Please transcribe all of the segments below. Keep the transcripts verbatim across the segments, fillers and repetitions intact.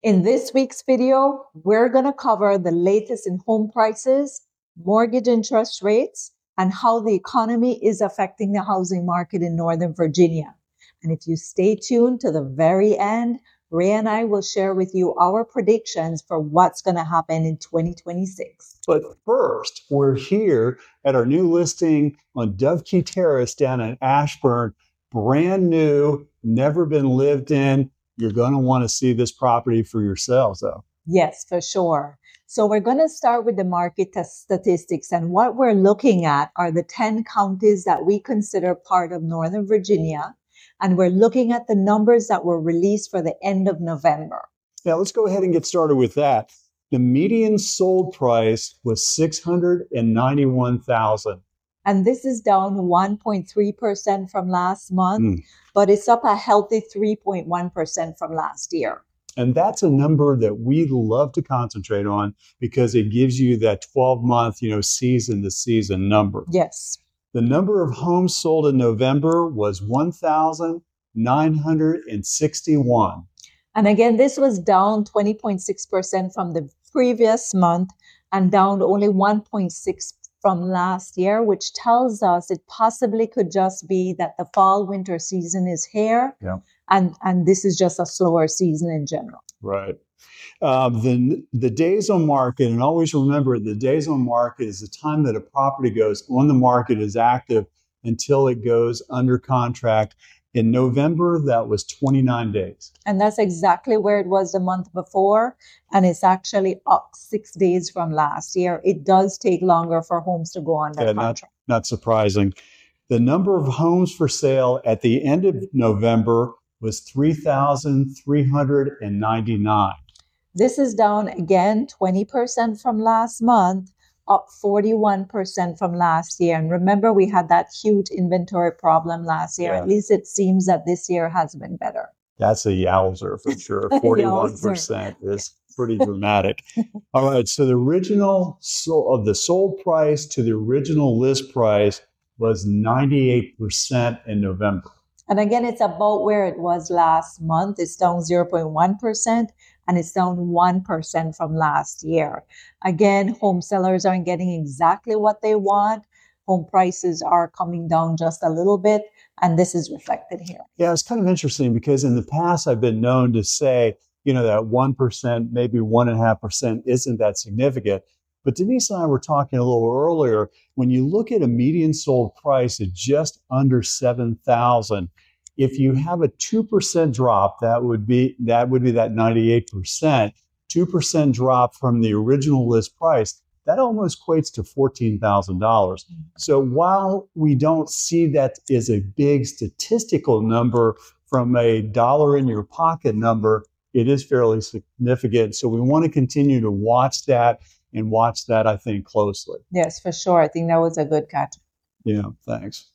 In this week's video, we're going to cover the latest in home prices, mortgage interest rates, and how the economy is affecting the housing market in Northern Virginia. And if you stay tuned to the very end, Ray and I will share with you our predictions for what's going to happen in twenty twenty-six. But first, we're here at our new listing on Dove Key Terrace down in Ashburn. Brand new, never been lived in. You're going to want to see this property for yourselves, though. Yes, for sure. So we're going to start with the market statistics. And what we're looking at are the ten counties that we consider part of Northern Virginia. And we're looking at the numbers that were released for the end of November. Yeah, let's go ahead and get started with that. The median sold price was six hundred ninety-one thousand dollars. And this is down one point three percent from last month, mm. but it's up a healthy three point one percent from last year. And that's a number that we love to concentrate on because it gives you that twelve-month, you know, season to season number. Yes. The number of homes sold in November was one thousand nine hundred sixty-one. And again, this was down twenty point six percent from the previous month and down only one point six percent from last year, which tells us it possibly could just be that the fall winter season is here. Yeah. And, and this is just a slower season in general. Right. Uh, the, the days on market, and always remember the days on market is the time that a property goes on the market is active until it goes under contract. In November, that was twenty-nine days. And that's exactly where it was the month before. And it's actually up six days from last year. It does take longer for homes to go under yeah, contract. Not, not surprising. The number of homes for sale at the end of November was three thousand three hundred ninety-nine. This is down again twenty percent from last month, up forty-one percent from last year. And remember, we had that huge inventory problem last year. Yeah. At least it seems that this year has been better. That's a yowzer for sure. forty-one percent is pretty dramatic. All right. So the original so of the sold price to the original list price was ninety-eight percent in November. And again, it's about where it was last month. It's down zero point one percent and it's down one percent from last year. Again, home sellers aren't getting exactly what they want. Home prices are coming down just a little bit, and this is reflected here. Yeah, it's kind of interesting because in the past, I've been known to say, you know, that one percent, maybe one point five percent isn't that significant. But Denise and I were talking a little earlier, when you look at a median sold price at just under seven thousand dollars, if you have a two percent drop, that would be that would be that ninety-eight percent. two percent drop from the original list price, that almost equates to fourteen thousand dollars. So while we don't see that as a big statistical number from a dollar in your pocket number, it is fairly significant. So we want to continue to watch that and watch that, I think, closely. Yes, for sure. I think that was a good catch. Yeah, thanks.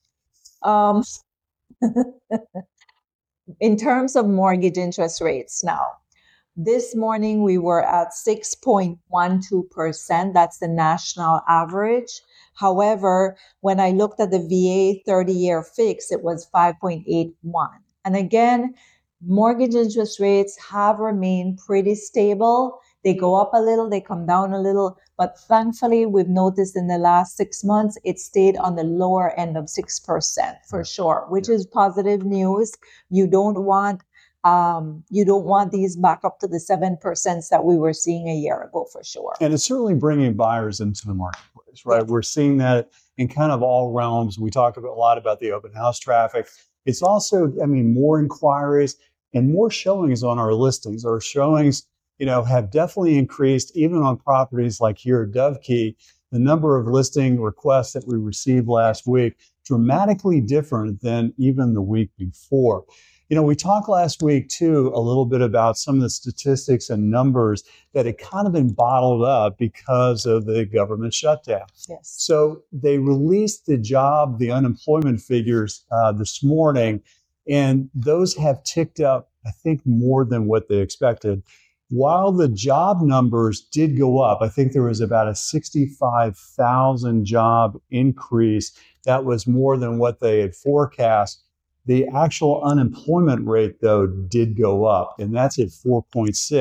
Um, in terms of mortgage interest rates now, this morning we were at six point one two percent. That's the national average. However, when I looked at the V A thirty-year fix, it was five point eight one. And again, mortgage interest rates have remained pretty stable. They go up a little, they come down a little, but thankfully we've noticed in the last six months, it stayed on the lower end of six percent for sure, which is positive news. You don't want um, you don't want these back up to the seven percent that we were seeing a year ago for sure. And it's certainly bringing buyers into the marketplace, right? Yeah. We're seeing that in kind of all realms. We talked about, a lot about the open house traffic. It's also, I mean, more inquiries and more showings on our listings. Our showings, you know, have definitely increased even on properties like here at Dove Key. The number of listing requests that we received last week, dramatically different than even the week before. You know, we talked last week, too, a little bit about some of the statistics and numbers that had kind of been bottled up because of the government shutdown. Yes. So they released the job, the unemployment figures uh, this morning, and those have ticked up, I think, more than what they expected. While the job numbers did go up, I think there was about a sixty-five thousand job increase. That was more than what they had forecast. The actual unemployment rate, though, did go up, and that's at four point six.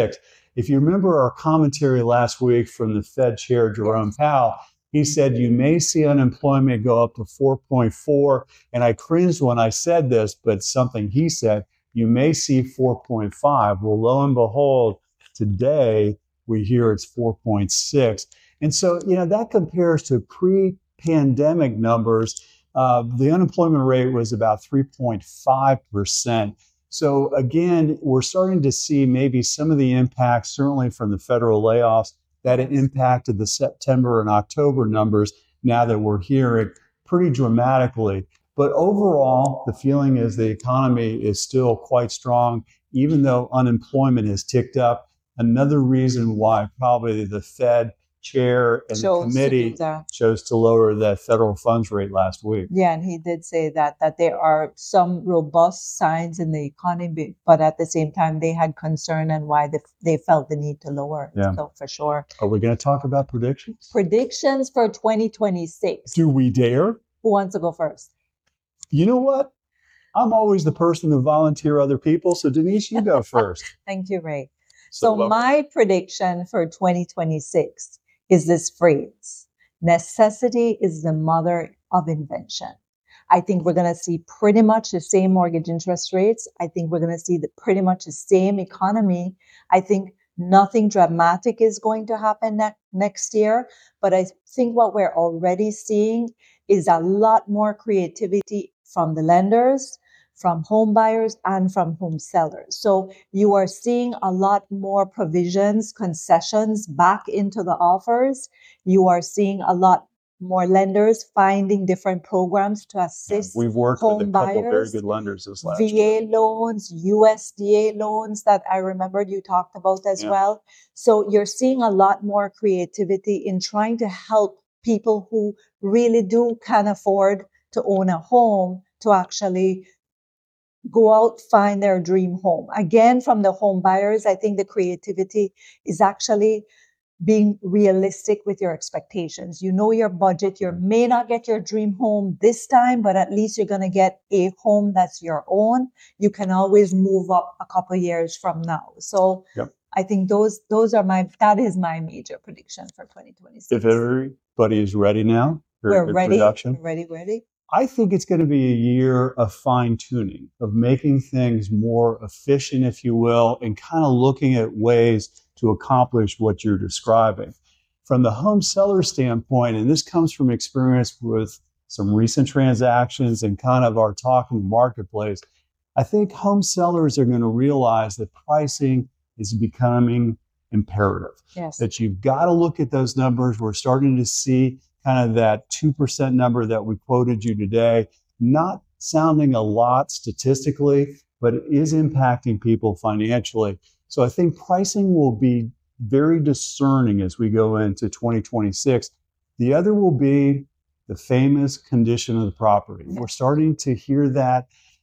if you remember our commentary last week from the Fed Chair Jerome Powell, he said you may see unemployment go up to four point four. And I cringed when I said this, but something he said, you may see four point five. Well, lo and behold, today we hear it's four point six. And so, you know, that compares to pre-pandemic numbers. Uh, the unemployment rate was about three point five percent. So again, we're starting to see maybe some of the impacts, certainly from the federal layoffs, that it impacted the September and October numbers now that we're hearing pretty dramatically. But overall, the feeling is the economy is still quite strong, even though unemployment has ticked up. Another reason why probably the Fed chair and the committee chose to lower the federal funds rate last week. Yeah, and he did say that that there are some robust signs in the economy, but at the same time, they had concern and why they, they felt the need to lower. Yeah. So for sure. Are we going to talk about predictions? Predictions for twenty twenty-six. Do we dare? Who wants to go first? You know what? I'm always the person to volunteer other people. So Denise, you go first. Thank you, Ray. So, so my prediction for twenty twenty-six is this phrase: necessity is the mother of invention. I think we're going to see pretty much the same mortgage interest rates. I think we're going to see the, pretty much the same economy. I think nothing dramatic is going to happen ne- next year. But I think what we're already seeing is a lot more creativity from the lenders, from home buyers, and from home sellers. So you are seeing a lot more provisions, concessions back into the offers. You are seeing a lot more lenders finding different programs to assist yeah, we've worked home with a couple buyers. Of very good lenders this last V A year. loans, U S D A loans that I remembered you talked about as Yeah. well. So you're seeing a lot more creativity in trying to help people who really do can afford to own a home to actually go out, find their dream home. Again, from the home buyers, I think the creativity is actually being realistic with your expectations. You know your budget. You may not get your dream home this time, but at least you're going to get a home that's your own. You can always move up a couple of years from now. So Yep. I think those those are my that is my major prediction for twenty twenty-six. If everybody is ready now, we're ready. Production. We're ready, ready. I think it's going to be a year of fine tuning, of making things more efficient, if you will, and kind of looking at ways to accomplish what you're describing. From the home seller standpoint, and this comes from experience with some recent transactions and kind of our talk in the marketplace, I think home sellers are going to realize that pricing is becoming imperative. Yes. That you've got to look at those numbers. We're starting to see kind of that two percent number that we quoted you today, not sounding a lot statistically, but it is impacting people financially. So I think pricing will be very discerning as we go into twenty twenty-six. The other will be the famous condition of the property. We're starting to hear that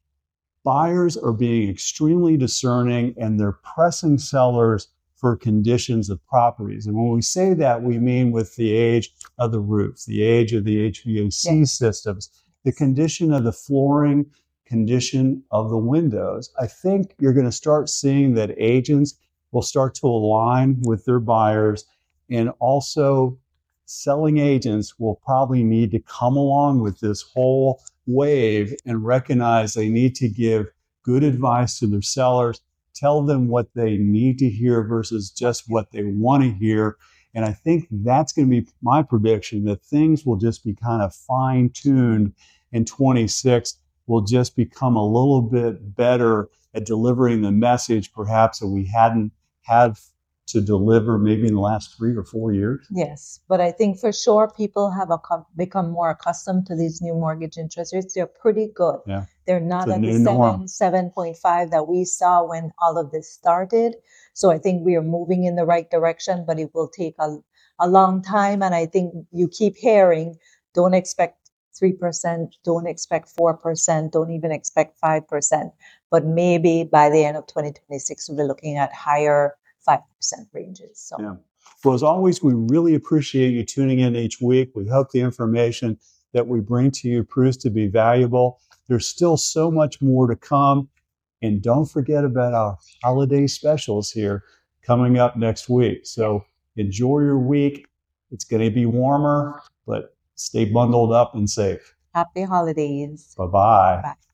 buyers are being extremely discerning and they're pressing sellers for conditions of properties. And when we say that, we mean with the age of the roof, the age of the H V A C Yes. systems, the condition of the flooring, condition of the windows. I think you're going to start seeing that agents will start to align with their buyers, and also selling agents will probably need to come along with this whole wave and recognize they need to give good advice to their sellers, tell them what they need to hear versus just what they want to hear. And I think that's going to be my prediction, that things will just be kind of fine-tuned in twenty-six, will just become a little bit better at delivering the message perhaps that we hadn't had to deliver maybe in the last three or four years. Yes, but I think for sure people have a, become more accustomed to these new mortgage interest rates. They're pretty good. Yeah. They're not It's a at the new norm. seven, seven point five that we saw when all of this started. So I think we are moving in the right direction, but it will take a, a long time. And I think you keep hearing, don't expect three percent, don't expect four percent, don't even expect five percent. But maybe by the end of twenty twenty-six, we'll be looking at higher five percent ranges. So. Yeah. Well, as always, we really appreciate you tuning in each week. We hope the information that we bring to you proves to be valuable. There's still so much more to come. And don't forget about our holiday specials here coming up next week. So enjoy your week. It's going to be warmer, but stay bundled up and safe. Happy holidays. Bye-bye. Bye.